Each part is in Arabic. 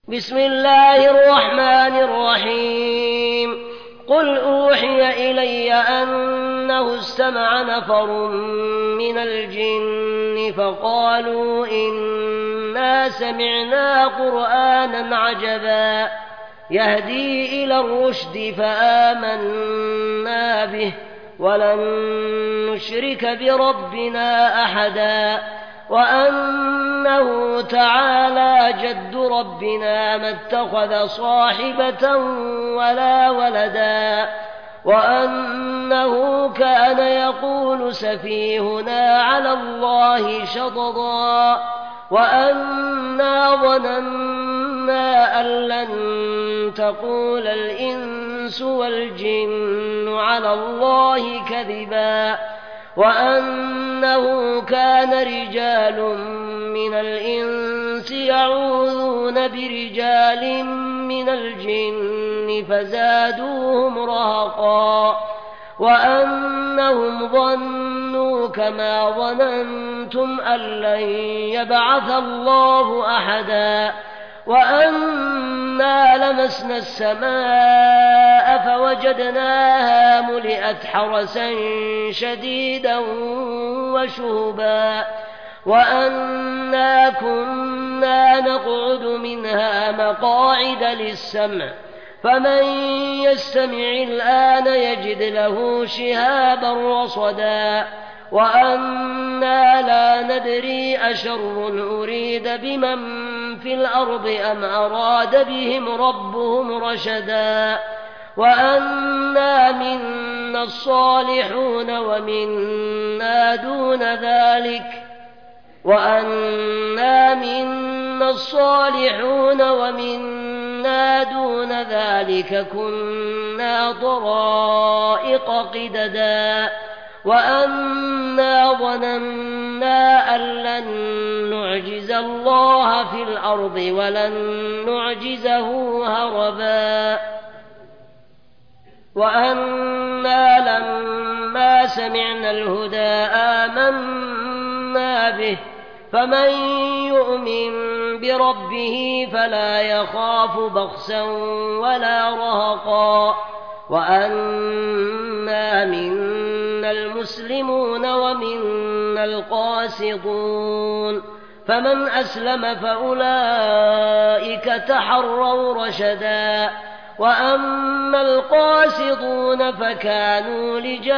بسم الله الرحمن الرحيم. قل أوحي إلي أنه استمع نفر من الجن فقالوا إنا سمعنا قرآنا عجبا يهدي إلى الرشد فآمنا به ولن نشرك بربنا أحدا وأنه تعالى جد ربنا ما اتخذ صاحبة ولا ولدا وأنه كان يقول سفيهنا على الله شططا وأنا ظننا أن لن تقول الإنس والجن على الله كذبا وأنه كان رجال من الإنس يعوذون برجال من الجن فزادوهم رهقا وأنهم ظنوا كما ظننتم أن لن يبعث الله أحدا وأنا لمسنا السماء فوجدناها ملئت حرسا شديدا وشهبا وأنا كنا نقعد منها مقاعد للسمع فمن يستمع الآن يجد له شهابا رصدا وأنا لا ندري أشر أريد بمن في الأرض أم أراد بهم ربهم رشدا وأنا منا الصالحون ومنا دون ذلك كنا طرائق قددا وأنا ظننا أن لن نعجز الله في الأرض ولن نعجزه هربا وأنا لما سمعنا الهدى آمنا به فمن يؤمن بربه فلا يخاف بخسا ولا رهقا وأنا منا المسلمون ومنا القاسطون فمن أسلم فأولئك تحروا رشدا وأما القاسطون فكانوا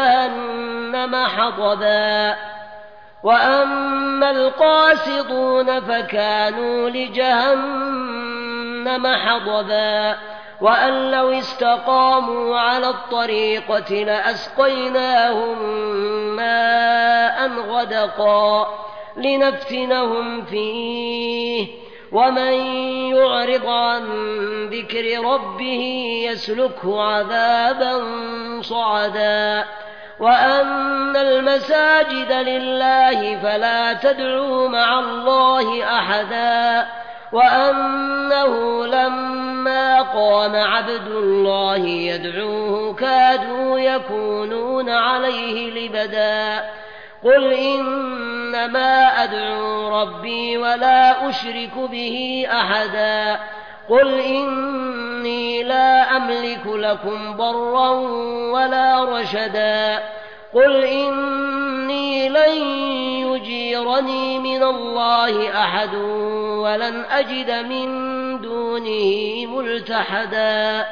لجهنم حطبا وأن لو استقاموا على الطريقة لأسقيناهم ماء غدقا لنفتنهم فيه ومن يعرض عن ذكر ربه يسلكه عذابا صعدا وأن المساجد لله فلا تدعوا مع الله أحدا وأنه لما قام عبد الله يدعوه كادوا يكونون عليه لبدا قل إنما أدعو ربي ولا أشرك به أحدا قل إني لا أملك لكم ضرا ولا رشدا قل إني لن يجيرني من الله أحد ولن أجد من دونه ملتحدا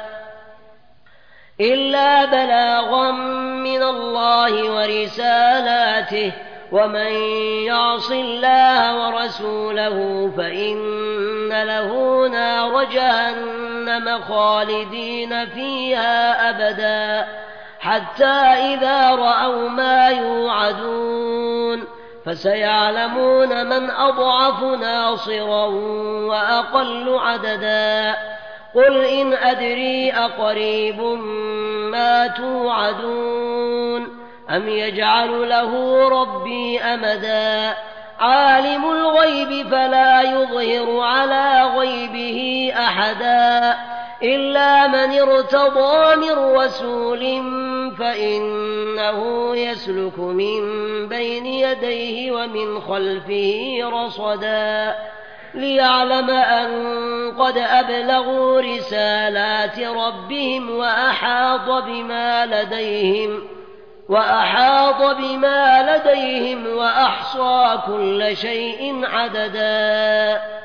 إلا بلاغا من الله ورسالاته ومن يعص الله ورسوله فإن له نار جهنم خالدين فيها أبدا حتى إذا رأوا ما يوعدون فسيعلمون من أضعف ناصرا وأقل عددا قل إن أدري أقريب ما توعدون أم يجعل له ربي أمدا عالم الغيب فلا يظهر على غيبه أحدا إلا من ارتضى من رسول فإنه يسلك من بين يديه ومن خلفه رصدا ليعلم أن قد أبلغوا رسالات ربهم وأحاط بما لديهم وأحصى كل شيء عددا